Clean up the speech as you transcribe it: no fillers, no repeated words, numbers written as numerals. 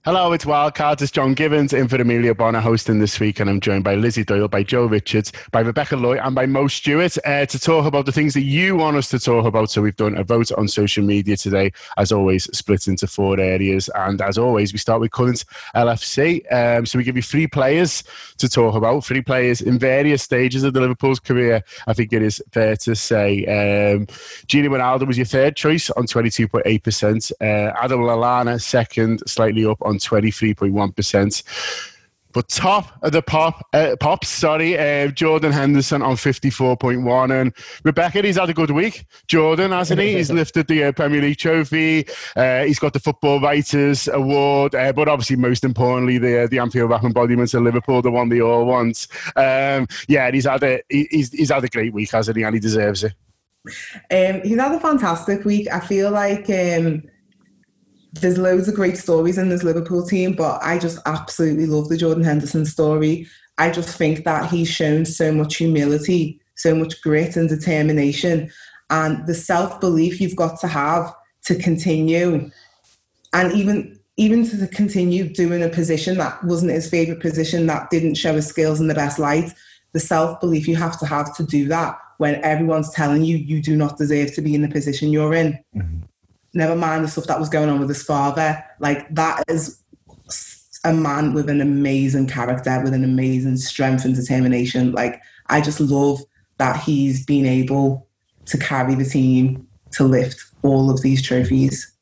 Hello, it's Wildcards. It's John Givens in for Amelia Bonner hosting this week, and I'm joined by Lizzie Doyle, by Joe Richards, by Rebecca Loy, and by Mo Stewart to talk about the things that you want us to talk about. So we've done a vote on social media today, as always, split into 4 areas. And as always, we start with current LFC. So we give you 3 players to talk about, 3 players in various stages of the Liverpool's career. I think it is fair to say. Gini Wijnaldum was your third choice on 22.8%. Adam Lallana second, slightly up on 23.1%. But top of the pops, Jordan Henderson on 54.1. And Rebecca, he's had a good week. Jordan, hasn't he? He's lifted the Premier League trophy. He's got the Football Writers Award. But obviously, most importantly, the Anfield Wrap embodiment of Liverpool, the one they all want. He's had a great week, hasn't he? And he deserves it. He's had a fantastic week. I feel like there's loads of great stories in this Liverpool team, but I just absolutely love the Jordan Henderson story. I just think that he's shown so much humility, so much grit and determination, and the self-belief you've got to have to continue, and even to continue doing a position that wasn't his favourite position, that didn't show his skills in the best light. The self-belief you have to do that when everyone's telling you you do not deserve to be in the position you're in. Mm-hmm. Never mind the stuff that was going on with his father. Like, that is a man with an amazing character, with an amazing strength and determination. Like, I just love that he's been able to carry the team to lift all of these trophies.